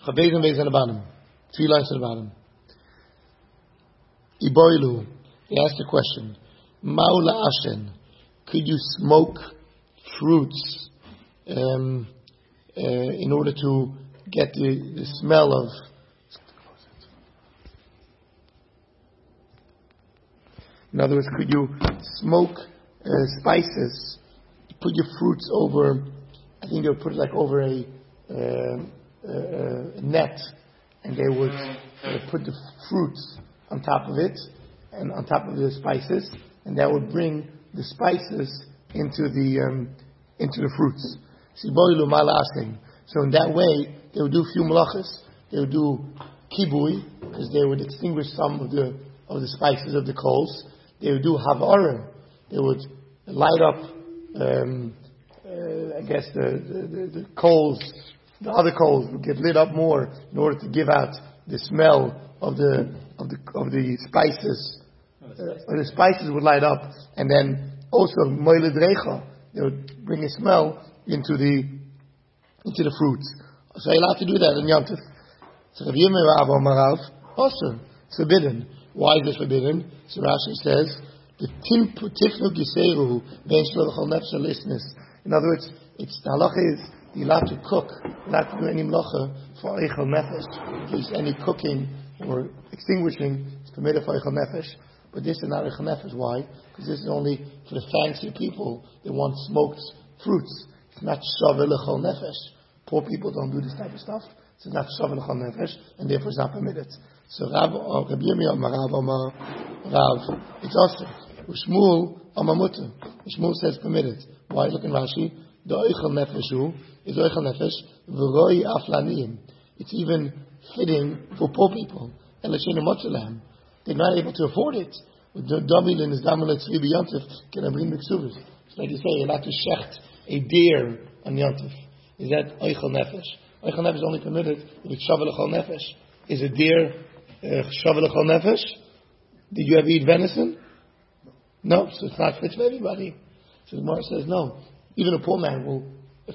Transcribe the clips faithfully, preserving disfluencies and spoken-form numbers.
Chabezim Beis on the bottom. Three lines at the bottom. Iboilu. They asked a question. Maula Ashen. Could you smoke fruits um, uh, in order to get the, the smell of... In other words, could you smoke uh, spices, put your fruits over, I think they would put it like over a, uh, uh, a net, and they would uh, put the fruits on top of it, and on top of the spices, and that would bring the spices into the um, into the fruits. So in that way, they would do few malachas. They would do kibui, because they would extinguish some of the of the spices of the coals. They would do havara. They would light up, um, uh, I guess, the, the, the coals, the other coals would get lit up more in order to give out the smell of the of the of the spices. Uh, the spices would light up, and then also moiled recha, they would bring a smell into the into the fruits. So you're allowed to do that in Yom Tov. So Rav Yirmiyah Amarav, also it's forbidden. Why is it forbidden? So Rashi says, the timpu tifnu giseru ben shlochal nefesh lisness. In other words, it's the halacha is you're allowed to cook, you're allowed to do any melacha for eichel nefesh. If there's any cooking or extinguishing, it's permitted for eichel nefesh. But this is not eichel nefesh. Why? Because this is only for the fancy people. They want smoked fruits. It's not shaveh l'chol nefesh. Poor people don't do this type of stuff. So it's not shaveh l'chol nefesh, and therefore it's not permitted. So Rav Rabbi Yirmiyah Amar Rav Amar Rav, it's also Shmuel Amar Mutter. Shmuel says permitted. Why? Look in Rashi. The oichel nefeshu is oichel nefesh v'roi aflaniyim. It's even fitting for poor people. Elashenu motzelahem. They're not able to afford it. The damilin is damilin tzvi b'yantif can I bring miksuvas. It's like you say, you're allowed to shecht a deer on yantif. Is that oichel nefesh? Oichel nefesh is only permitted if it's shaveh l'chol nefesh. Is a deer shaveh l'chol nefesh? Did you ever eat venison? No, so it's not fit for everybody. So the Gemara says no. Even a poor man will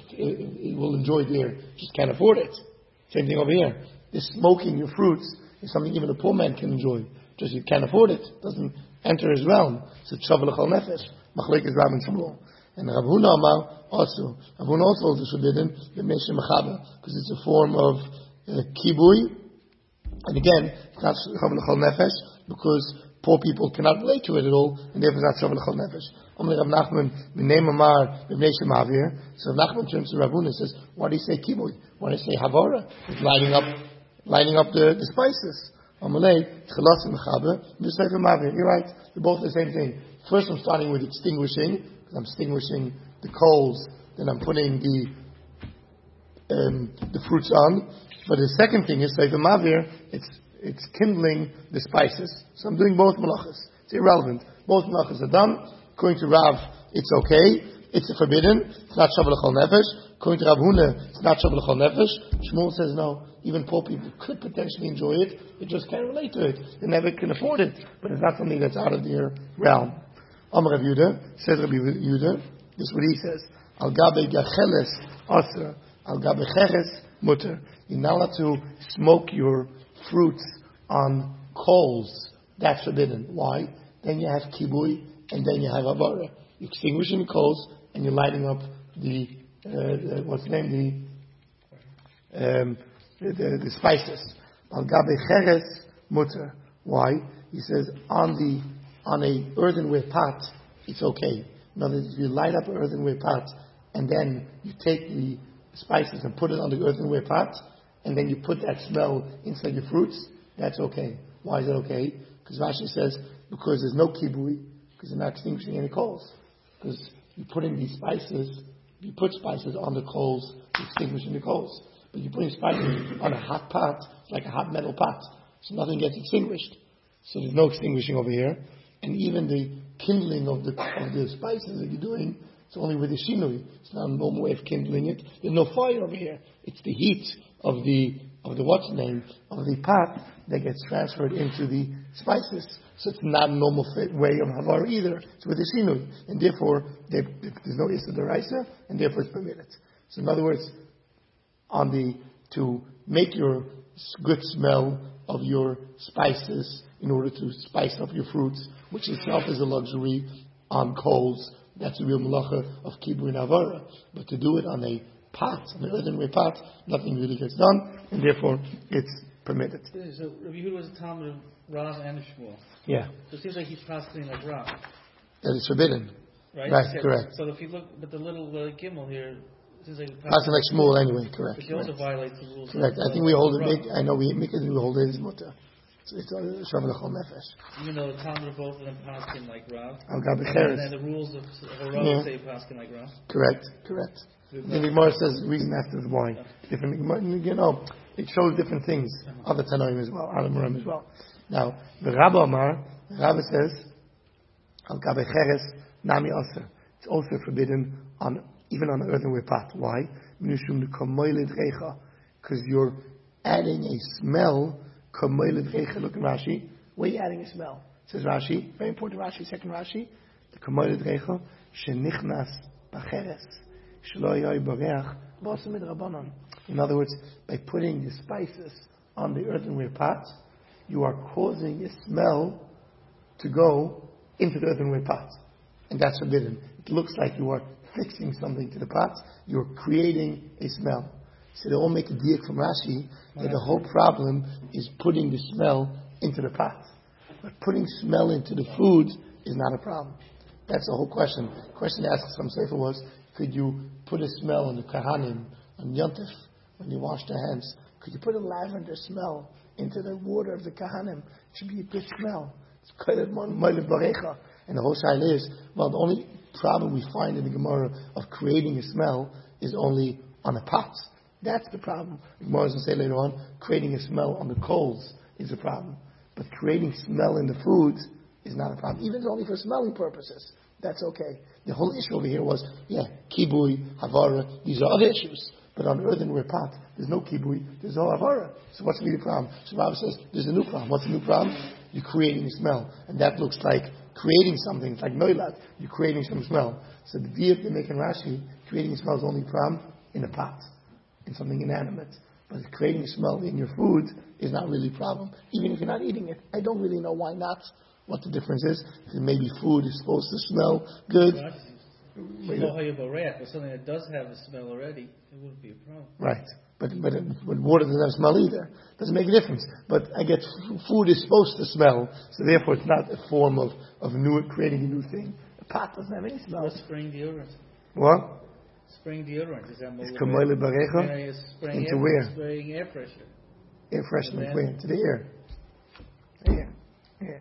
will enjoy deer, just can't afford it. Same thing over here. This smoking your fruits is something even a poor man can enjoy, just you can't afford it. It doesn't enter his realm. So it's shaveh l'chol nefesh. Machlek is Rav and Shmuel. And Rav Huna Amar also. Rav Huna also is forbidden because it's a form of uh, kibui. And again, it's not shaveh l'chol nefesh because poor people cannot relate to it at all, and therefore it's not shaveh l'chol nefesh. Amar Rav Nachman b'nei Mamar b'nei Shemavir. So Rav Nachman turns to Rav Huna and says, "Why do you say kibui? Why do you say havara? It's lining up, lining up the, the spices." Amalei tchilas mechaber v'sefer mavir. You're right. They're both the same thing. First, I'm starting with extinguishing, because I'm extinguishing the coals. Then I'm putting the um, the fruits on. But the second thing is sefer mavir. It's it's kindling the spices. So I'm doing both malachas. It's irrelevant. Both malachas are done. According to Rav, it's okay. It's forbidden. It's not shaveh l'chol nefesh. According to Rav Huna, it's not shaveh l'chol nefesh. Shmuel says no. Even poor people could potentially enjoy it. They just can't relate to it. They never can afford it. But it's not something that's out of their realm. Amar Rav Yehuda, says Rabbi Yehuda, this is what he says. Al gabe gacheles aser, al gabe cheres mutter. You're not allowed to smoke your fruits on coals. That's forbidden. Why? Then you have kibui, and then you have avara. You're extinguishing the coals, and you're lighting up the, uh, the what's the name, the, um, the, the, the spices. Al gabe cheres mutter. Why? He says on the on a earthenware pot, it's okay. In other words, if you light up an earthenware pot, and then you take the spices and put it on the earthenware pot, and then you put that smell inside your fruits, that's okay. Why is it okay? Because Rashi says, because there's no kibui, because you're not extinguishing any coals. Because you're putting these spices, you put spices on the coals, you're extinguishing the coals. But you're putting spices on a hot pot, like a hot metal pot, so nothing gets extinguished. So there's no extinguishing over here. And even the kindling of the of the spices that you're doing, it's only with the shinui. It's not a normal way of kindling it. There's no fire over here. It's the heat of the of the what's name of the pot that gets transferred into the spices. So it's not a normal fit way of havar either. It's with the shinui, and therefore they, there's no issa deraisa, and therefore it's permitted. So in other words, on the to make your good smell of your spices in order to spice up your fruits, which itself is a luxury on coals. That's the real malacha of kibui and avara. But to do it on a pot, on an earthenware pot, nothing really gets done, and therefore it's permitted. So Rabbi Yehuda was a Talmud of Rav and Shmuel. Yeah. So it seems like he's prosecuting like Rav. That is forbidden. Right? Right, Yeah. correct. So if you look, but the little uh, gimel here, it seems like Passing like Shmuel anyway, correct. But he also violates the rules. Correct. Of, I think we hold it, Rav. make, I know we make it, we hold it as mutter. So it's Shavah L'chol Nefesh. Even though the Talmud of both of them paskin like Rav. Al Gabi And Cheres. then the rules of, of Rav Yeah. say paskin like Rav. Correct, correct. The Gemara says the reason after is why. Different, you know, it shows different things. Other Tanoim as well, other Morim as well. Now, the Rabbi Amar, the Rabbi says, Al Gabi Cheres, Nami Aser. It's also forbidden on, even on an earthenware pot. Why? Because you're adding a smell. Look at Rashi. Where are you adding a smell? It says Rashi, very important Rashi, second Rashi. The kamoiled reicha shenichnas bacheres shelo yoy bareach b'osam midrabanan. In other words, by putting the spices on the earthenware pot, you are causing a smell to go into the earthenware pot, and that's forbidden. It looks like you are fixing something to the pot. You are creating a smell. So they all make a diak from Rashi that the whole problem is putting the smell into the pot. But putting smell into the food is not a problem. That's the whole question. The question asked from Sefer was, could you put a smell on the kahanim, on yontif, when you wash their hands? Could you put a lavender smell into the water of the kahanim? It should be a good smell. It's kind of moilev barecha. And the whole shaila is, well, the only problem we find in the Gemara of creating a smell is only on a pot. That's the problem. The Gemara will say later on, creating a smell on the coals is a problem. But creating smell in the food is not a problem. Even if it's only for smelling purposes, that's okay. The whole issue over here was, yeah, kibui, havara, these are other issues. But on earthenware pot, there's no kibui, there's no havara. So what's really the problem? So Rabbi says, there's a new problem. What's the new problem? You're creating a smell. And that looks like creating something. It's like noilat. You're creating some smell. So the deal they make in Rashi, creating a smell is only a problem in a pot, in something inanimate. But creating a smell in your food is not really a problem, even if you're not eating it. I don't really know why not, what the difference is. Because maybe food is supposed to smell good. But something that does have a smell already, it wouldn't be a problem. Right. But, but, but water doesn't have smell either. Doesn't make a difference. But I guess food is supposed to smell, so therefore it's not a form of, of new, creating a new thing. A pot doesn't have any smell. What's spraying deodorant? What? Spraying deodorant. Is that more? It's kamoile barecha? Into air, where? Spraying air pressure. Air freshener, where? Into the air. Air. Air.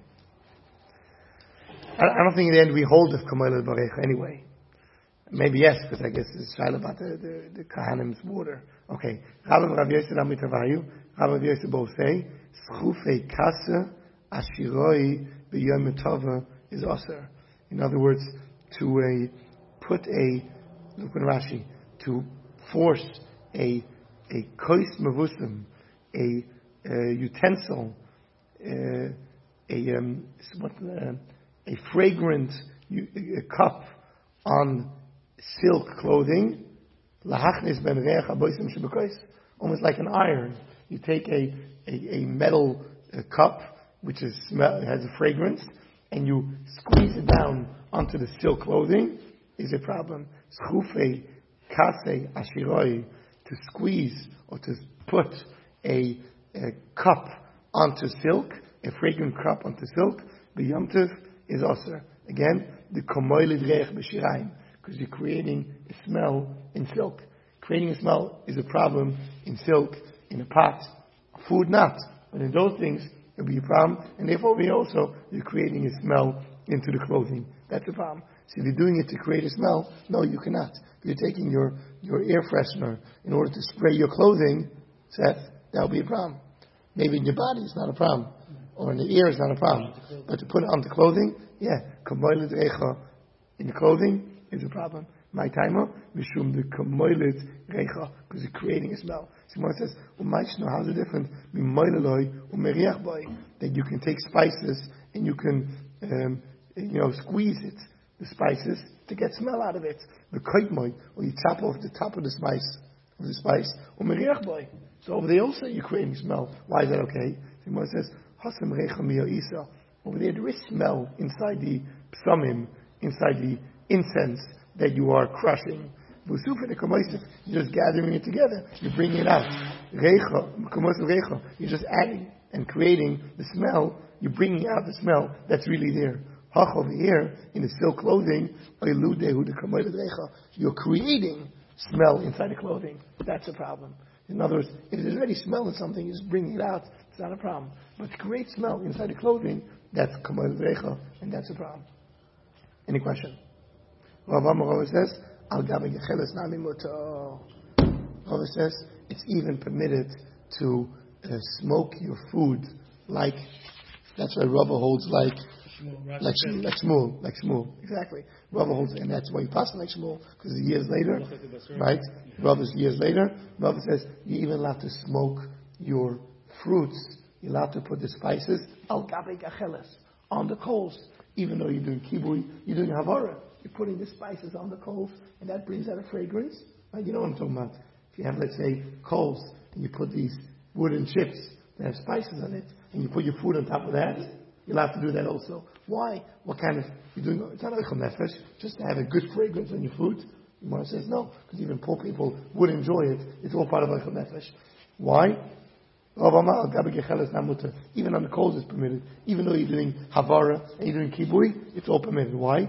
I, I don't think in the end we hold the kamoile barecha anyway. Maybe yes, because I guess it's shaila about the, the, the kahanim's water. Okay. Rabbi Rav Yosef Amitavayu, Rabbi Rav Yosef both say, Schufei kasa ashiroi b'yom tova is aser. In other words, to a, put a, look in Rashi, to force a, a kois mavusim, a, a utensil, uh, a, um, what, uh, a fragrant a cup on silk clothing, lahachnis ben reach aboisim shebekois, almost like an iron. You take a a, a metal uh, cup which is smell, has a fragrance, and you squeeze it down onto the silk clothing. Is a problem. Schufei kase ashiroi, to squeeze or to put a, a cup onto silk, a fragrant cup onto silk. B'yom tov is aser. Again, the komoilid reich b'shirayim, because you're creating a smell in silk. Creating a smell is a problem in silk, in a pot. Food not. But in those things, it'll be a problem. And therefore, we also, you're creating a smell into the clothing. That's a problem. So if you're doing it to create a smell, no, you cannot. If you're taking your, your air freshener in order to spray your clothing, Seth, that'll be a problem. Maybe in your body, it's not a problem. Or in the ear, it's not a problem. But to put it on the clothing, yeah, kamoiled recha in the clothing, is a problem. My timer, mishum the kamoilet recha, because it's creating a smell. Simon says, "Umayshno, how's it different? Mimoileloi umeriach boy, that you can take spices and you can, um, you know, squeeze it, the spices, to get smell out of it. The kaitmoy, or you chop off the top of the spice, of the spice, umeriach boy, So over there also you're creating smell. Why is that okay? The Gemara says, Hasam recha miya isa. Over there there is smell inside the psamim, inside the incense that you are crushing. You're just gathering it together. You're bringing it out. Recha, you're just adding and creating the smell. You're bringing out the smell that's really there. Hach over here in the silk clothing, you're creating smell inside the clothing. That's a problem. In other words, if there's already smell in something, you're just bringing it out. It's not a problem. But to create smell inside the clothing, that's kamoy recha, and that's a problem. Any question? Rav Amar says, Al gabe gecheles nami mutar. Rav says it's even permitted to uh, smoke your food like. That's why Rav holds like. Like Shmuel, like Shmuel, like Shmuel, exactly. Rav holds, and that's why he passed like Shmuel, because years later, right? Rav is years later. Rav says you're even allowed to smoke your fruits. You're allowed to put the spices al gabe gacheles on the coals, even though you're doing kibui, you're doing havara. You're putting the spices on the coals, and that brings out a fragrance. Right? You know what I'm talking about. If you have, let's say, coals, and you put these wooden chips that have spices on it, and you put your food on top of that, you'll have to do that also. Why? What kind of, you're doing, it's not eichel nefesh, just to have a good fragrance on your food. The Gemara says no, because even poor people would enjoy it. It's all part of eichel nefesh. Why? Even on the coals it's permitted. Even though you're doing havara and you're doing kibui, it's all permitted. Why?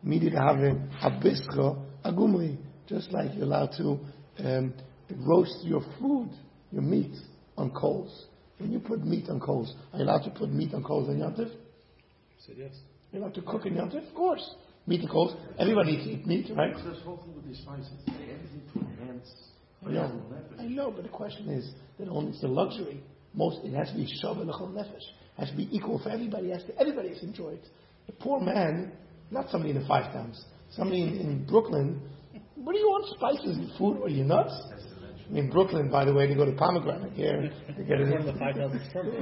Just like you're allowed to um, roast your food, your meat, on coals. When you put meat on coals, are you allowed to put meat on coals in Yom Tov? So yes. You're allowed to cook in Yom Tov? Of course. Meat and coals. Everybody eats meat, right? There's whole thing with these spices. Everything to enhance. I know. I know, but the question is that only it's a luxury. Most it has to be shav l'chol nefesh. It has to be equal for everybody. It has to, everybody has to enjoy it. A poor man, not somebody in the five towns, somebody in, in Brooklyn. What do you want spices in food? Are you nuts? I mean, Brooklyn, by the way, they go to pomegranate here. They get it From the five thousand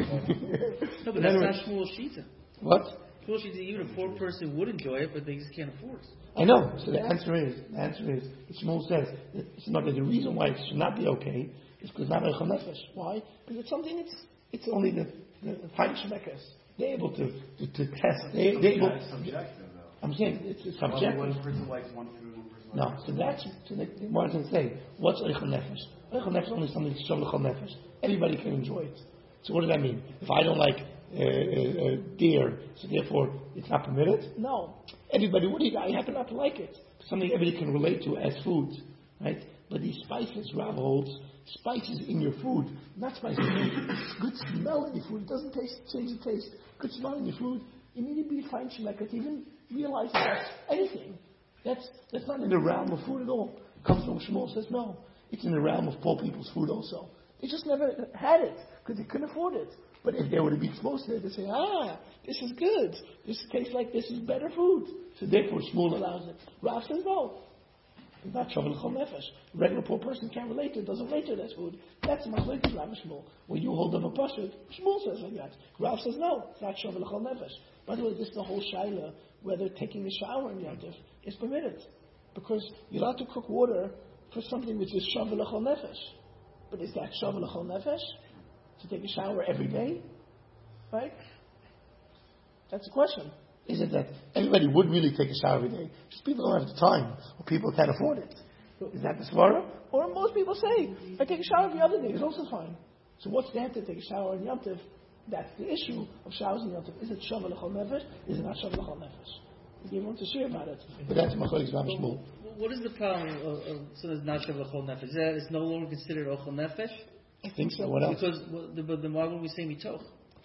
No, but that's anyway, not Shmuel Shita. What? Shmuel Shita, even a poor person would enjoy it, but they just can't afford it. I know. So the answer is, the answer is, Shmuel says, it's not that the reason why it should not be okay is because not eichel nefesh. Why? Because it's something. It's it's only the the five shmekas. They're able to to, to test. They they able. Subjective, though. I'm saying it's, it's subjective. One person likes one food, one person No, likes so that's so the Gemara doesn't say what's eichel nefesh. Eichel nefesh is only something that's shav l'chol nefesh. Everybody can enjoy it. So what does that mean? If I don't like uh, uh, uh, deer, so therefore it's not permitted? No, everybody would eat. I happen not to like it. Something everybody can relate to as food, right? But these spices, Rav holds, spices in your food, not spices in your food. Good smell in your food. It doesn't taste, change the taste. Good smell in your food. You need to be fine shemeka to even realize that's anything. That's that's not in the realm of food at all. Comes from Shmuel says no. It's in the realm of poor people's food also. They just never had it because they couldn't afford it. But if they were to be exposed to it, they'd say, ah, this is good. This tastes like this is better food. So therefore Shmuel allows it. Rav says no. It's not shav l'chol nefesh. A regular poor person can't relate to it, doesn't relate to it as food. That's much like Rav and Shmuel. When you hold them a pashut, Shmuel says like that. Rav says no, it's not shav l'chol nefesh. By the way, this is the whole shaila, whether taking a shower in Yom Tov is permitted. Because you're allowed to cook water for something which is shav l'chol nefesh. But is that shav l'chol nefesh? To take a shower every day? Right? That's the question. Is it that everybody would really take a shower every day? Just people don't have the time, or people can't afford it. Is that the svara? Or most people say, I take a shower every other day, it's also fine. So what's there to take a shower in Yom Tov? That's the issue of showers in Yom Tov. Is it shav l'chol nefesh? Is it not shav l'chol nefesh? You want to share about it. But that's Machlokes Rav Shmuel. What is the problem of, of something that's not shav l'chol nefesh? Is that it's no longer considered ochel nefesh? I think so. What else? Because the, but then why would we say mitoch?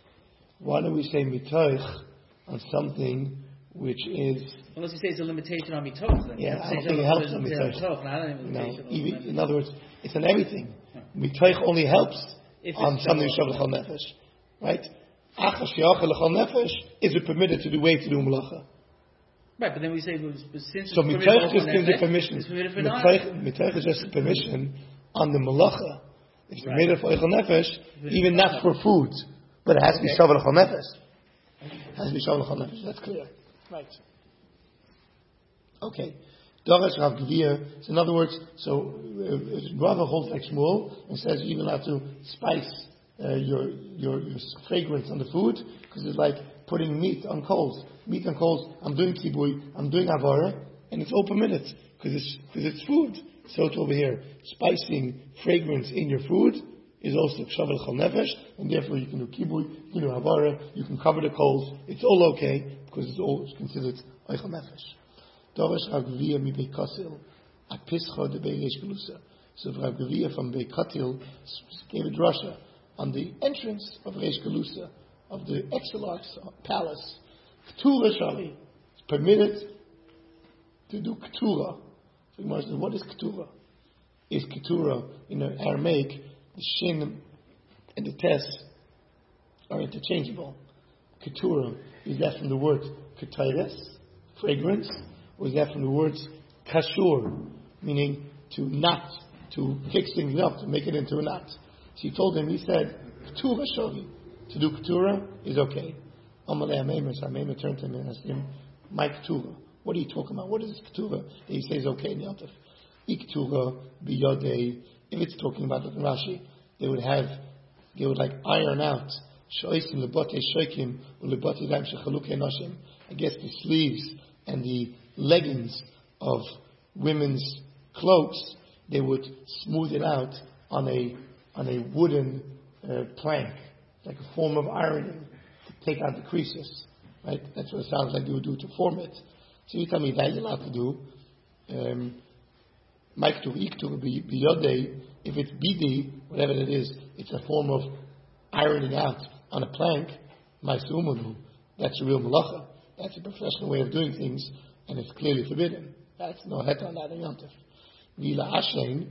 Why don't we say mitoch on something which is... Unless you say it's a limitation on mitoch. Then. Yeah, I don't think it helps on mitoch. No, even, in other words, it's on everything. Mitoch only helps if on something shav l'chol nefesh. Right? Achas she'achal l'chol nefesh, is it permitted to do way to do malacha? Right, but then we say, well, since so it's mitoch just gives the permission. Mitoch is just permission on the malacha. It's right. Permitted for eichel nefesh, even not for food, but it has to be shav l'chol nefesh. It has to be shav l'chol nefesh. That's clear, right? Okay. Darash Rav Gvia. So in other words, so uh, Rava holds like Shmuel and says you're even allowed to spice uh, your, your your fragrance on the food because it's like putting meat on coals. Meat on coals. I'm doing kibui. I'm doing avara, and it's all permitted because it's because it's food. So it's over here, spicing fragrance in your food is also kshav chol nefesh, and therefore you can do kibui, you can do havara, you can cover the coals. It's all okay because it's all considered oichel nefesh. Darash Rav Gvia mi Beit Kasil, a pischa de Reish Galusa. So Rav Gvia from Beit Katil gave a drasha on the entrance of Reish Galusa of the Exilarch's palace. Ketura shari, it's permitted to do ketura. So you says, what is ketura? Is ketura in Aramaic? The shin and the tes are interchangeable. Ketura, is that from the word ketires, fragrance, or is that from the words kashur, meaning to knot, to fix things up, to make it into a knot? So he told him, he said, ketura shavi, to do ketura is okay. Amalei HaMeimer, so HaMeimer turned to him and asked him, my ketura, what are you talking about? What is ketura that he says okay in Yom Tov? Iktura biyodei. If it's talking about the Rashi, they would have, they would like iron out. Shoisim lebote shoikim ulebote daim shechaluke noshim. I guess the sleeves and the leggings of women's cloaks, they would smooth it out on a on a wooden uh, plank, like a form of ironing to take out the creases. Right? That's what it sounds like they would do to form it. So you tell me that you're allowed to do. Um, If it's bidi, whatever it is, it's a form of ironing out on a plank. That's a real malacha. That's a professional way of doing things, and it's clearly forbidden. That's no het on that in Yom Tov. Vila ashein,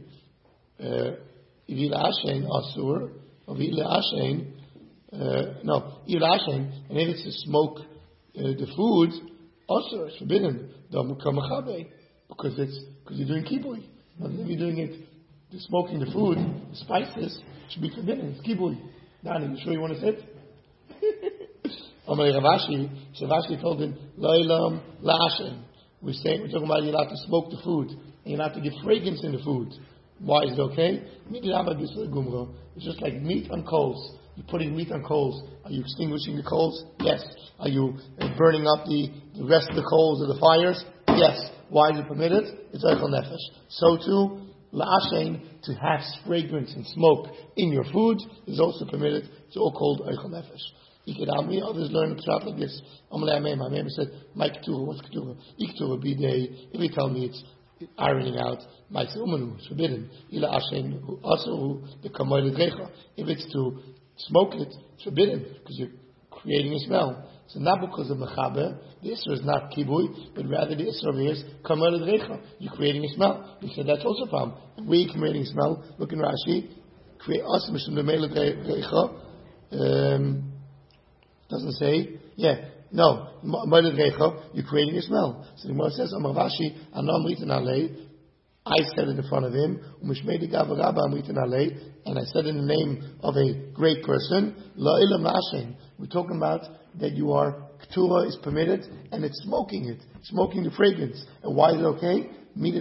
vila ashein asur, or vila ashein, no, vila ashein, and if it's to smoke uh, the food, also it's forbidden. Because it's because you're doing kibui. If you're doing it, the smoking the food, the spices, should be forbidden. It's kibui. Danny, you sure you want to sit? Amalei Ravashi, so Ravashi told him, Loilam la'ashen. We're saying, we're talking about you're allowed to smoke the food, and you're allowed to give fragrance in the food. Why is it okay? It's just like meat on coals. You're putting meat on coals. Are you extinguishing the coals? Yes. Are you uh, burning up the, the rest of the coals of the fires? Yes. Why is it permitted? It's oichel nefesh. So too, la'ashen, to have fragrance and smoke in your food, is also permitted. It's all called oichel nefesh. Ikirami, others learn the shot like this. Amalei HaMeimer, HaMeimer said, my ketura, what's ketura? Iktura be day, if you tell me it's ironing out, my umanu, it's forbidden. Ila ashen, also the kamoy ledrecha. If it's to smoke it, it's forbidden, because you're creating a smell. So not because of mechaber, the isra is not kibui, but rather the isra over here is kamoy ledrecha. You're creating a smell. He said that's also a problem. Where you're creating a smell, look in Rashi, create us mishum lemei ledrecha, um, doesn't say, yeah, no, you're creating a smell. So the Gemara says, I said it in front of him, and I said in the name of a great person, we're talking about that you are, ketura is permitted, and it's smoking it, smoking the fragrance. And why is it okay?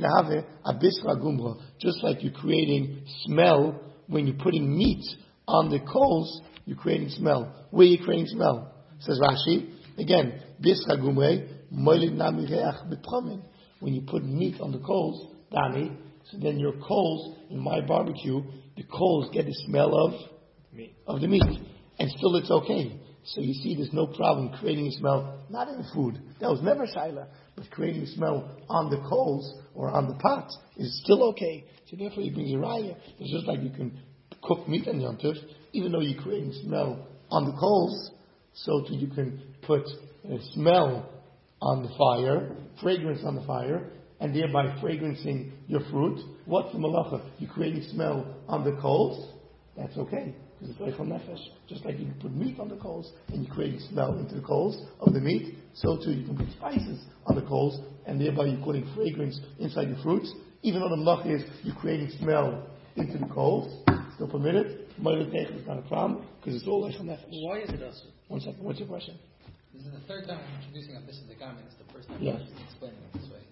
Just like you're creating smell when you're putting meat on the coals, you're creating smell. Where are you creating smell? Says Rashi, again, bisra gumrei, moilid nami reach betramin. When you put meat on the coals, Dani, so then your coals, in my barbecue, the coals get the smell of, meat. of the meat. And still it's okay. So you see there's no problem creating a smell, not in the food. That was never shaila. But creating a smell on the coals or on the pot is still okay. So therefore he brings a raya. It's just like you can cook meat on Yom Tov, even though you're creating smell on the coals, so too you can put a smell on the fire, fragrance on the fire, and thereby fragrancing your fruit. What's the malacha? You're creating smell on the coals, that's okay, because it's oichel nefesh. Just like you can put meat on the coals, and you're creating smell into the coals of the meat, so too you can put spices on the coals, and thereby you're putting fragrance inside your fruits. Even though the malacha is you're creating smell into the coals, still permitted. Moiled Tech is not a problem because it's all oichel nefesh. Why is it also? One second. What's your question? This is the third time I'm introducing that this is the garment. It's the first time yes. I'm explaining it this way.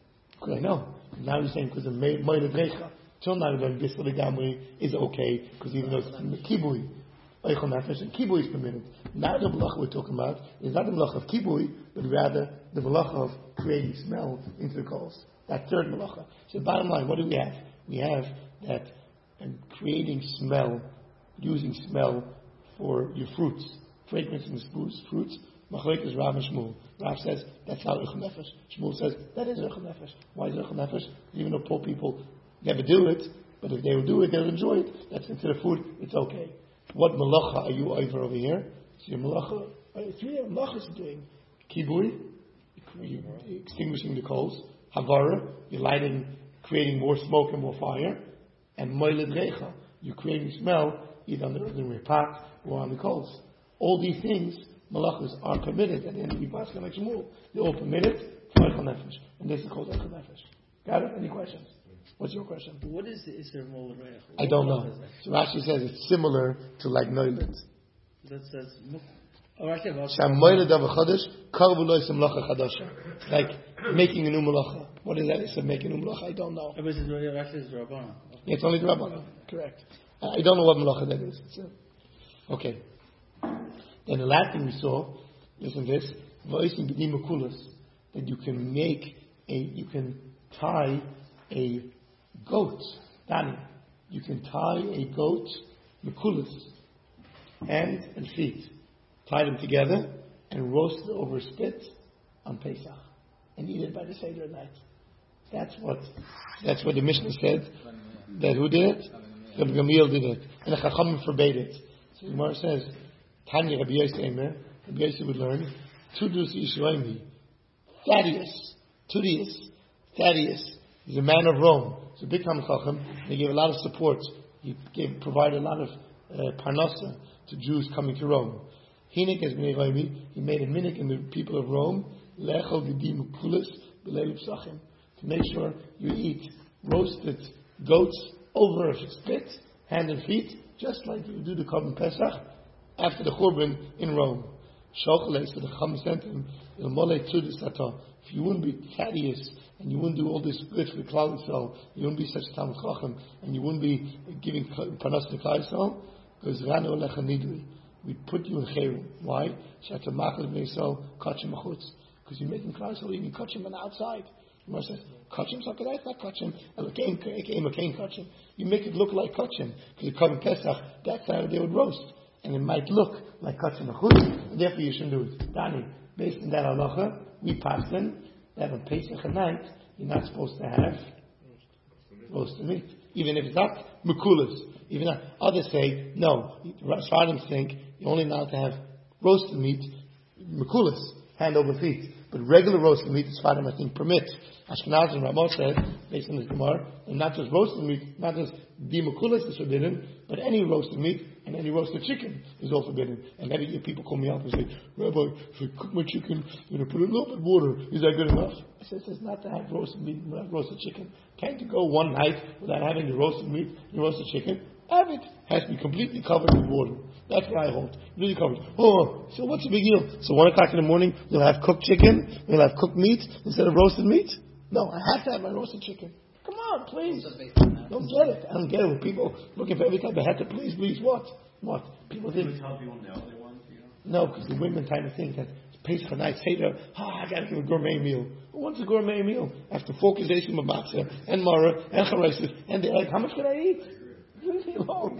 Because I know. Now he's saying because of Moed Recha. Till now, then Gisla Gamri is okay because even though it's Kibui, Eichel Nefesh, and Kibui is permitted. Now the Malacha we're talking about is not the Malacha of Kibui, but rather the Malacha of creating smell into the coals. That third Malacha. So bottom line, what do we have? We have that and creating smell, using smell for your fruits, fragrance in the fruits. Machlek is Rav and Shmuel. Rav says that's not Eichel Nefesh. Shmuel says that is Eichel Nefesh. Why is Eichel Nefesh? Even though poor people never do it, but if they will do it, they'll enjoy it. That's considered food. It's okay. What malacha are you over over here? So your malacha, three malachas are doing kibui, you're extinguishing the coals. Havara, you're lighting, creating more smoke and more fire. And moiled recha, you're creating smell either on the ordinary pot or on the coals. All these things, malachas are permitted. At the end of the Pascha like Shmuel, they're all permitted for Eichel Nefesh, and this is called Eichel Nefesh. Got it? Any questions? What's your question? What is the Isser Moed Recha? I don't know. So Rashi says it's similar to like Noilet. That says. Oh, Rashi about. Sham Moiled of a Chodesh, Kar V'lo Yisem Malacha Chadasha. Like making a new malacha. What is that? It said making a new malacha. I don't know. It is Rashi is Rabbanan. It's only the Rabbanan. Correct. I don't know what malacha that is. It's a, okay. Then the last thing we saw, listen to this, V'oisim B'dim Mekulas, that you can make a, you can tie a goat, Danny, you can tie a goat, Mekulas, hands and feet, tie them together and roast it over a spit on Pesach and eat it by the Seder at night. That's what, that's what the Mishnah said. That who did it? Rabbi Gamliel did it. And the Chachamim forbade it. So the Gemara says, Tanya Rabbi Yosef Eimer, Rabbi Yosef would learn, Tudus Yishroimi, Thaddeus, Tudius, Thaddeus, he's a man of Rome. He's a big time Chacham. He gave a lot of support. He gave, provided a lot of uh, parnasa to Jews coming to Rome. Hinik as Bnei Roimi, he made a minik in the people of Rome, Lechol V'dim Kulis B'leilu Psachim, to make sure you eat roasted goats over a spit, hand and feet, just like you do the Korban Pesach after the Churban in Rome. Shochalei, so the Chacham sent him, Il Molei Tudis Atah. If you wouldn't be Thaddeus, and you wouldn't do all this good for the Klal Yisrael, you wouldn't be such a Talmud Chacham, and you wouldn't be giving Parnas to the Klal Yisrael, because Rano Lecha Nidui, we'd put you in Cherim. Why? Shata Machal Bnei Yisrael Kachim Machutz, because you're making Klal Yisrael eating Kachim on the outside. Gemara says, Kachim Sakadai, it's not Kachim, Elokeim Elokeim Kachim. You make it look like Kachim, because you come in Pesach, that's how they would roast, and it might look like Kachim Machutz, and therefore you shouldn't do it. Dani, based on that halacha, we pass them that on Pesach at night, you're not supposed to have roasted meat. Even if it's not mekulas. Even not, others say, no, Sfardim think you're only allowed to have roasted meat, mekulas, hand over feet. But regular roasted meat, Sfardim I think permit. Ashkenaz and Ramah said, based on this Gemara, and not just roasted meat, not just the mekulas is forbidden, but any roasted meat and any roasted chicken is all forbidden. And many people call me up and say, Rabbi, if I cook my chicken, you know, put a little bit of water, is that good enough? I said, it's not to have roasted meat and not roasted chicken. Can't you go one night without having the roasted meat and roasted chicken? Have it. Has to be completely covered with water. That's what I hold. Really covered. Oh, so what's the big deal? So one o'clock in the morning, you'll have cooked chicken, you'll have cooked meat instead of roasted meat? No, I have to have my roasted chicken. Come on, please. Don't get it. I don't get it. With people looking for every time they have to please, please, what? What? People think. Tell people no they want, you know? No, because the women kind of think that Pesach night, Seder, ah, I got to give a gourmet meal. Who wants a gourmet meal? After four kizayis of matzah, and mara, and charesis, and the egg, how much can I eat? Leave me alone.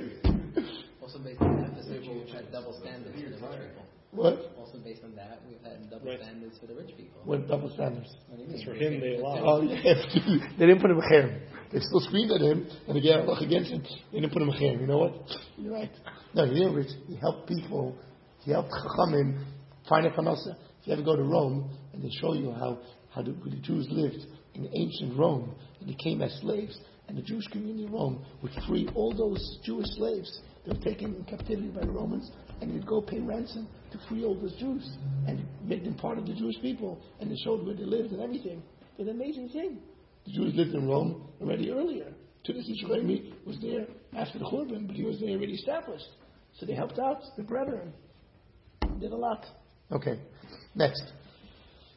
Also based on that, the people had double standards for the rich people. What? Also based on that, we've had double Right. standards for the rich people. What double standards? It's for him, they allow. Oh, yeah. They didn't put him a cherem. They still screamed at him, and they got luck against him. They didn't put him a cherem. You know what? You're right. No, he didn't rich. He helped people. He helped Chachamim find a parnasa. If you ever go to Rome, and they show you how, how the, the Jews lived in ancient Rome, and they came as slaves, and the Jewish community in Rome would free all those Jewish slaves that were taken in captivity by the Romans, and they'd go pay ransom to free all those Jews and make them part of the Jewish people, and they showed where they lived and everything. It's an amazing thing. The Jews lived in Rome already earlier. Tudis Yishroimi was there after the Churban, but he was there already established. So they helped out the brethren. Did a lot. Okay. Next.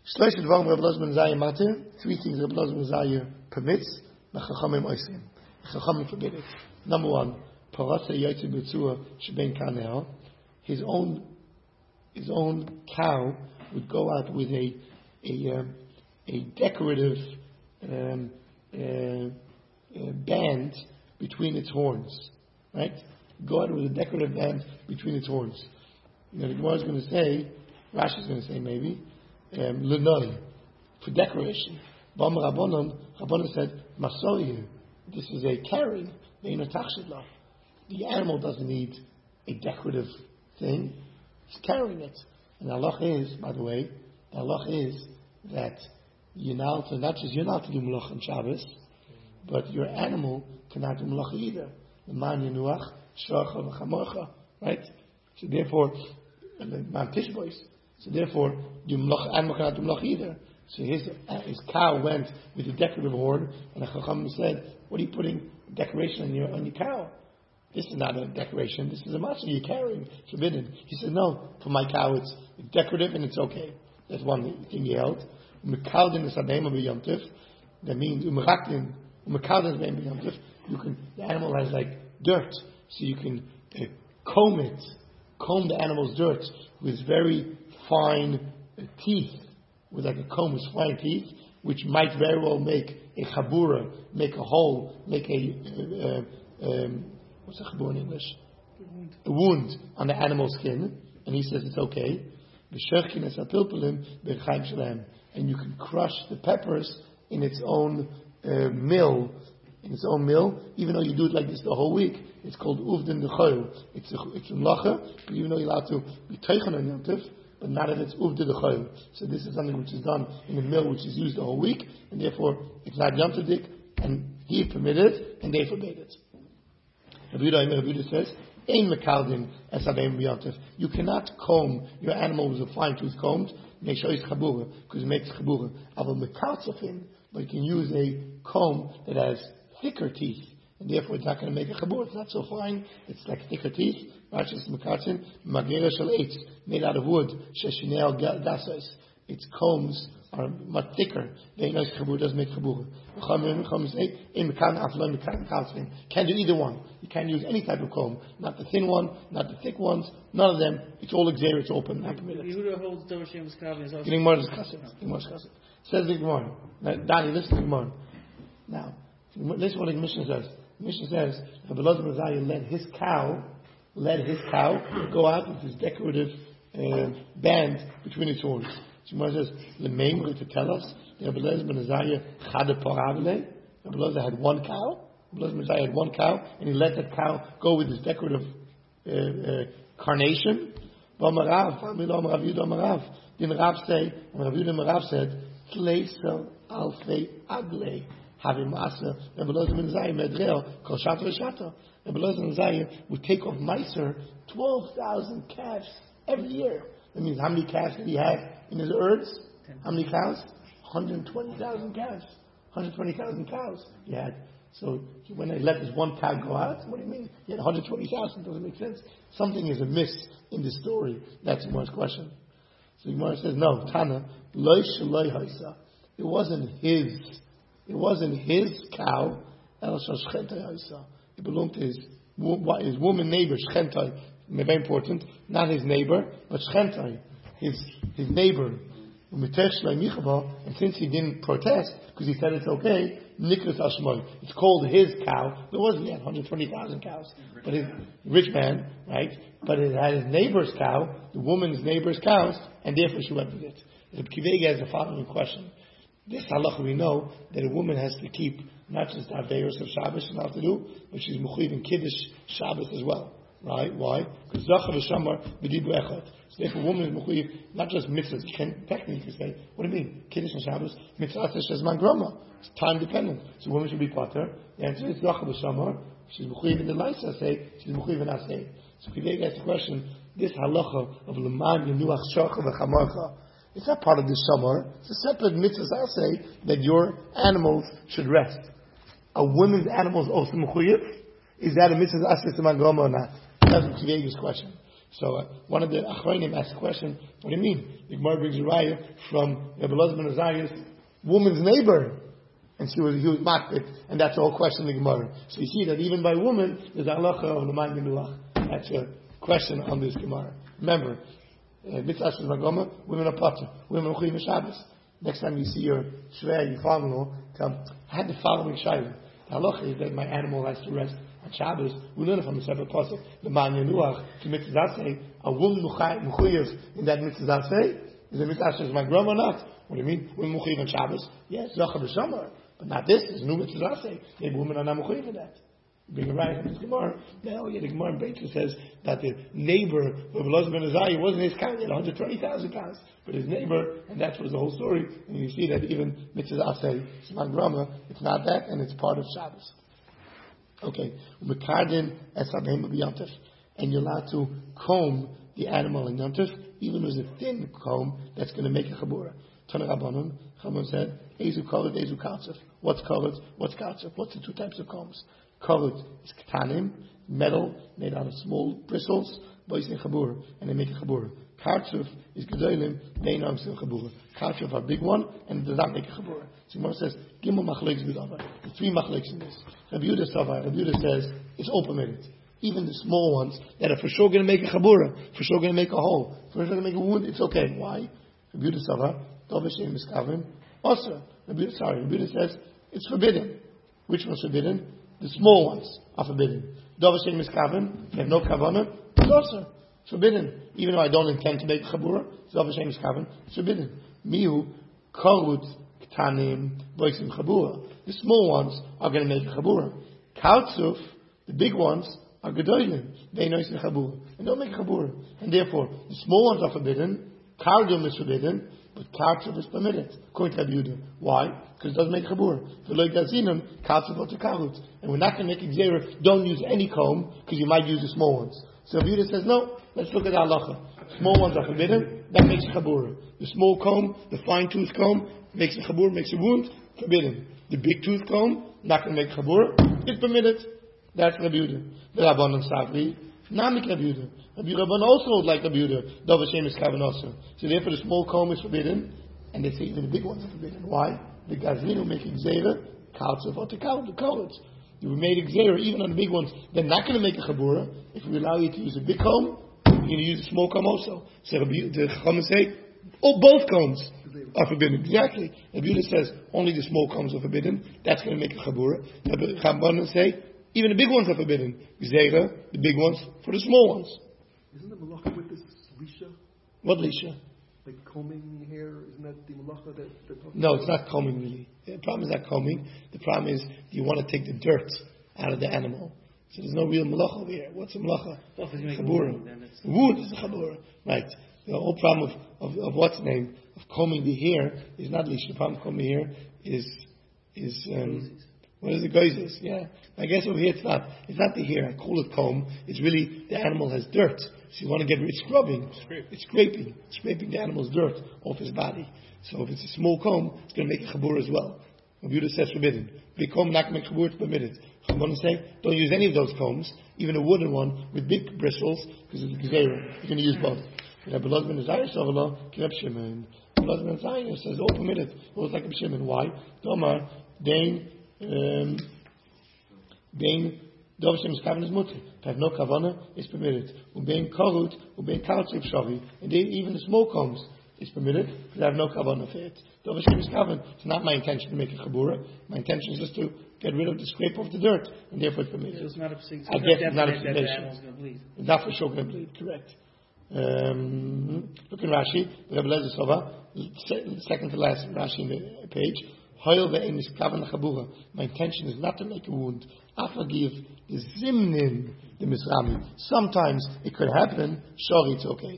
Shlosh Dvarim Rabbi Elazar ben Zaya Matir. Three things Rabbi Elazar ben Zaya permits. Chachamim oisim. Chachamim forbid it. Number one, Parasa Yaitze B'Tzua Sheben Kaneh. His own, his own cow would go out with a a um, a decorative um, uh, uh, band between its horns, right? Go out with a decorative band between its horns. You know, the Gemara is going to say, Rashi is going to say maybe, um, lenoi, for decoration. Bam Rabbanon, Rabbanon said, Masoriyu, this is a carrying, the animal doesn't need a decorative thing, he's carrying it. And the halach is, by the way, the halach is that you're not to, not just you're not to do melach on Shabbos, but your animal cannot do melach either. The man yenuach, shracha v'chamorcha, right? So therefore, man tishbois. So therefore, your melach animal cannot do melach either. So his uh, his cow went with a decorative horn, and the chacham said, "What are you putting decoration on your on your cow? This is not a decoration. This is a matzah you're carrying. It's forbidden." He said, "No, for my cow, it's decorative and it's okay." That's one thing he held. Umekaldin is abema b'yomtiv. That means umekaldin umekaldin is abema b'yomtiv. You can the animal has like dirt, so you can uh, comb it, comb the animal's dirt with very fine uh, teeth, with like a comb with fine teeth, which might very well make a chabura, make a hole, make a uh, uh, um, what's a chabura in English? A wound on the animal's skin, and he says it's okay. And you can crush the peppers in its own uh, mill, in its own mill, even though you do it like this the whole week. It's called uvdin dechoil. It's a it's a mlacha, but even though you're allowed to be teichen on yom tov, but not if it's uvdin dechoil. So this is something which is done in a mill which is used the whole week, and therefore it's not yom tovdik, and he permitted it, and they forbade it. Rabbi Yehuda says, Ein mekaldin es abem b'yontif. You cannot comb your animal with a fine tooth comb, make sure it's chabura, because it makes chabura. Aval mekaltzofin, but you can use a comb that has thicker teeth, and therefore it's not going to make a chabura. It's not so fine, it's like thicker teeth. Rashi says mekatzin, magera shel eitz, made out of wood, sheshinei gasais. Its combs are much thicker. They know chabur doesn't make chabur. Can't do either one. You can't use any type of comb. Not the thin one, not the thick ones. None of them. It's all exer. It's open. Not permitted. Yehuda holds Dover Shem's Kavi is also. Getting more discuss it. Getting more discuss it. Says the Gemara. Now, Danny, listen to the Gemara. Now, listen to what the Mishnah says. The Mishnah says Rabbi Elazar ben Zaya let his cow, let his cow go out with his decorative uh, band between its horns. Shmuel says, "L'meim going to tell us that Rabbi Elazar ben Zaya chade paravle." Rabbi Elazar had one cow. Rabbi Elazar ben Zaya had one cow, and he let that cow go with his decorative uh, uh, carnation. V'amarav, v'amilom Rav Yehuda amarav. Didn't Rav say? And Rav Yehuda and Rav said, "Tleisel alfei agle havim asa." Rabbi Elazar ben Zaya medreo kol shato v'shato. Rabbi Elazar ben Zaya would take off meiser twelve thousand calves every year. That means how many calves did he have in his herds? How many cows? one hundred twenty thousand cows. one hundred twenty thousand cows he had. So when they let this one cow go out, what do you mean? He had one hundred twenty thousand. Doesn't make sense. Something is amiss in this story. That's Gemara's question. So Gemara says, no, Tana, loy shaloi haisa. It wasn't his. It wasn't his cow. El shashchentai haisa. It belonged to his his woman neighbor Shchentai. Very important, not his neighbor, but Shchentai, his his neighbor. And since he didn't protest, because he said it's okay, Nikras Ashmoy, it's called his cow. There wasn't yet one hundred twenty thousand cows, but his rich man, right? But it had his neighbor's cow, the woman's neighbor's cows, and therefore she went with it. The Kivega has the following question. This halacha we know that a woman has to keep not just the Averos of Shabbos and have to do, but she's mechuyev in Kiddush Shabbos as well. Right? Why? Because Zachar v'Shamar b'dibu echad. So therefore, a woman is mechuyev not just mitzvahs. You can technically say, what do you mean? Kiddush and Shabbos, mitzvah shezman groma. It's time dependent. So a woman should be pater. The answer is Zachar v'Shamar. She's mechuyev in the Laisa say. She's mechuyev in Asay. So Kiveg asks the question: this halacha of leman yenuach shachar v'chamarcha. It's not part of this summer. It's a separate mitzvah say that your animals should rest. A woman's animals also mechuyev. Is that a mitzvah asay seman groma or not? That's Kivega's question. So uh, one of the Achronim asked a question, what do you mean? The Gemara brings a raya from Rebbe Elazar ben Azariah's woman's neighbor. And she was, he was makbid, and that's the whole question in the Gemara. So you see that even by women, there's halacha of l'mayim menuach. That's a question on this Gemara. Remember, mitzvah uh, magoma, women are potter, women are chuyim Shabbos. Next time you see your shvei, your father-in-law, come, I had the following shayla. The halacha is that my animal has to rest on Shabbos. We learn from the separate pasuk, l'mayim menuach, to mitzvah say, a woman mechuyev in that mitzvah say, is the mitzvah says my grandma or not? What do you mean? Women mechuyev on Shabbos? Yes, zacha b'shamar. But not this. It's new mitzvah say. Maybe women are not mechuyev in that. Bring a right from this Gemara. Now, yeah, the Gemara in Beitzah says that the neighbor of Elazar ben Azariah wasn't his count, he had one hundred twenty thousand pounds, but his neighbor, and that was the whole story. And you see that even mitzvah say, Shman Grama, it's not that, and it's part of Shabbos. Okay. And you're allowed to comb the animal in Yontif, even with a thin comb that's going to make a chabura. Tana Rabbanon, Chaman said, Ezu Kolet, Ezu Katzef. What's Kolet? What's Katzef? What's the two types of combs? Kolet is Ketanim, metal, made out of small bristles, boys in Chabura, and they make a Chabura. Katzef is Gedolim, they know in Chabura. Katzef are a big one, and it does not make a Chabura. So Gemara says, Gimel Machlekes B'Davar. There's three Machlekes in this. Rabbi Yehuda Savar, Rabbi Yehuda says, it's open-minded. Even the small ones that are for sure going to make a Chabura, for sure going to make a hole, for sure going to make a wound, it's okay. Why? Rabbi Yehuda Savar, Doveshem Miskavim, also, sorry, Rabbi Yehuda says, it's forbidden. Which one's forbidden? The small ones are forbidden. Doveshem Miskavim, they have no kavanah, it's also forbidden. Even though I don't intend to make a Chabura, Doveshem Miskavim, it's forbidden. Mihu, Korut, Ktanim, Boisim Chabura. The small ones are going to make a Chabura. Kautzuf, the big ones, are Gedolim. They know it's a Chabura. And don't make a Chabura. And therefore, the small ones are forbidden, Kardum is forbidden, but Kautzuf is permitted. According to Rabbi Yehuda. Why? Because it doesn't make Chabura. For like Gazinam, Kautzuf or Karut. And we're not going to make a Gzera, don't use any comb, because you might use the small ones. So Rabbi Yehuda says, no, let's look at the halacha. Small ones are forbidden, that makes a Chabura. The small comb, the fine tooth comb, makes a Chabura, makes a wound, forbidden. The big tooth comb, not going to make a Chabura, it's permitted. That's Rabbi Yehuda. The Rabbanon Savri, Namik Rabbi Yehuda. Rabbi Rabban also would like Rabbi Yehuda. Dov Hashem is Kavan also. So therefore the small comb is forbidden, and they say even the big ones are forbidden. Why? The Gazrin will make Gzera, Kaltzev, or the Kolets. If we made a Gzera even on the big ones, they're not going to make a Chabura. If we allow you to use a big comb, you're going to use a small comb also. So Rabbi Yehuda, the Chacham say, oh, both combs are forbidden. Exactly. Rabbi Yehuda says only the small combs are forbidden. That's going to make a Chabura. Rabbi Rabbanon say, even the big ones are forbidden. Gzeira, the big ones, for the small ones. Isn't the malacha with this lisha? What lisha? Like combing hair, isn't that the malacha that they're talking No, about? it's not combing really. The problem is not combing. The problem is you want to take the dirt out of the animal. So there's no real malacha over here. What's a malacha? Well, if you make a Chabura. wound, then it's- Wood is a chabura. Right. The whole problem of, of, of what's name, of combing the hair, is not lisha. The problem of combing the hair is, is, um, what is it, geizes? Yeah. I guess over here it's not. It's not the hair. I call it comb. It's really the animal has dirt. So you want to get rid. It's scrubbing. It's scraping. Scraping the animal's dirt off his body. So if it's a small comb, it's going to make a chabur as well. Rabbi Yehuda says forbidden. Big comb not going to make chabur, it's permitted. I'm going to say don't use any of those combs, even a wooden one with big bristles, because it's a gzera. You're going to use both. Rabbi Elazar ben Azariah says, Rabbi Shimon. Rabbi Elazar ben Azariah says all permitted. It was like Rabbi Shimon. Why? Domar Dain. Um, being Dov Hashem is Kavan is mutter. To have no Kavana is permitted. Ubein Korut, Ubein Kaltzev Shavi. And they, even the small combs is permitted, because I have no Kavana for it. Dov Hashem is Kavan. It's not my intention to make a Chabura. My intention is just to get rid of the scrape of the dirt, and therefore it's permitted. So it's not a psik- I guess it's not a that the psik- animal's going to bleed. It's not for sure going to bleed, correct. Um, look in Rashi, Rebbe Lezer Sova, second to last Rashi in the page. My intention is not to make a wound. Afagiv the zimnin the misrami. Sometimes it could happen. Shari, it's okay.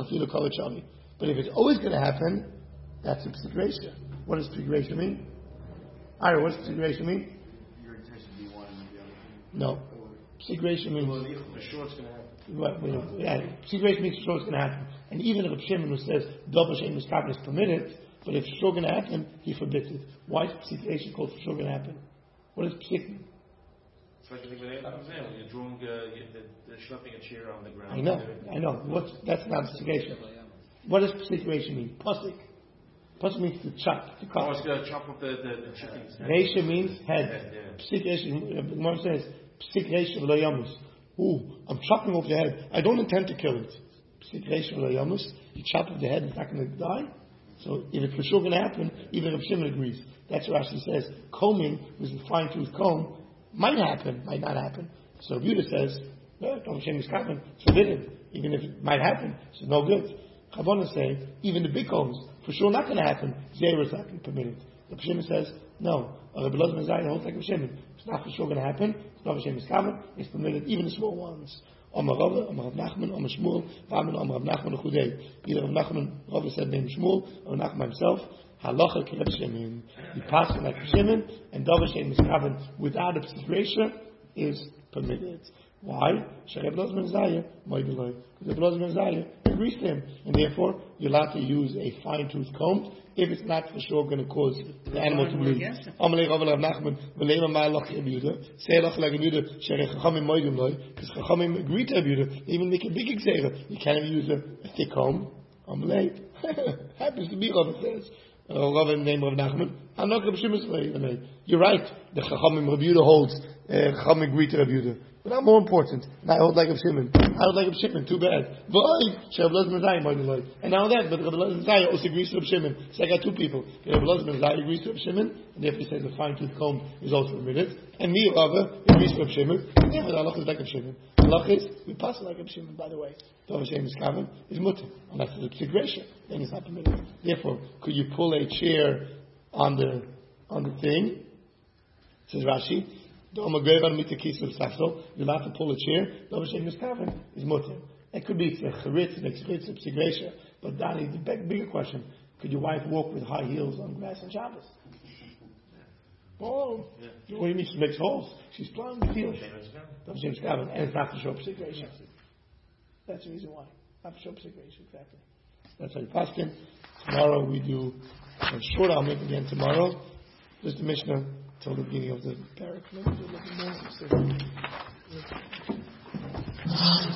But if it's always going to happen, that's a psik ratio. What does psik ratio mean? Ira, what does psik ratio mean? Your intention to be one and the other. No. Psik ratio means. Well, for sure it's going to happen. Well, well, yeah, psik ratio means for sure it's going to happen. And even if Shimon who says double shem is permitted. But if it's sure going to happen, he forbids it. Why is psik ratio called for sure going to happen? What does psik mean? It's like the thing when you're drawing, uh, you're, they're schlepping a chair on the ground. I know, I know. What's, that's not psikration. What does psikration mean? Pasik. Pasik means to chop, to cut. Oh, it's going to chop up the, the, the chicken's head. Reisha means head. Head, yeah. Psikration, the Gemara says, psikration v'lo yamus. Ooh, I'm chopping off the head. I don't intend to kill it. Psikration v'lo yamus. You chop off the head, it's not going to die. So if it's for sure going to happen, even if Shimon agrees. That's what Rashi says. Combing with a fine-tooth comb might happen, might not happen. So Yehuda says, no, don't shame is common. It's forbidden. Even if it might happen, it's no good. Chabona say, even the big combs, for sure not going to happen. Zera is not permitted. The Shimon says, no. Or the Belazim Zayah holds like Shimon. It's not for sure going to happen. It's not shame is common. It's permitted, even the small ones. Omar Rava, Omar Rav Nachman, Omar Shmuel, Vaman, Omar Rav Nachman, Chudei. Either Rav Nachman, Rava said name Shmuel, or Nachman himself. Halacha Kireb Shimon. He passed like Shimon, and Davar Shem is covered without a psikration is permitted. Why? Shareb Belazim Zayah, Moideloi. Because the Belazim Zayah agrees to him, and therefore you're allowed to use a fine-tooth comb if it's not for sure going to cause the animal to bleed. Amalei Rav Rav Nachman, v'leima ma'alach Yehuda, say alach like Yehuda, sharei Chachamim Moideloi, because Chachamim agree to Yehuda, they even make a big example. You can't even use a, a thick comb. Amalei happens to be Rav says. Rav in the name of Nachman. I'm not Rav Shimon. You're right. The Chachamim Rav Yehuda holds. Chachamim agree to Rav Yehuda. But not more important. And I hold like Rav Shimon. I hold like Rav Shimon. Too bad. And now that, but Rav Lazar also agrees to Rav Shimon. So I got two people. Rav Lazar agrees to Rav Shimon, and therefore he says the fine-tooth comb is also permitted. And me, Rava, agrees to Rav Shimon. And therefore the halach is like Rav Shimon. The halach is we pass like Rav Shimon. By the way, the Rav Shimon is common is mutter, unless it's a psikration, then it's not permitted. Therefore, could you pull a chair on the on the thing? Says Rashi. You're allowed to pull a chair. Is mutter. It could be it's a charitz, an expensive psikration. But Danny, the big, bigger question: could your wife walk with high heels on grass on Shabbos? Oh, yeah. What do you mean she makes holes? She's plowing the field. And it's not for sure psikration. That's the reason why. Not for sure psikration, exactly. That's how you paskin. Tomorrow we do a short. I'll make again tomorrow. Just the Mishnah till the beginning of the parak. Maybe do a little more.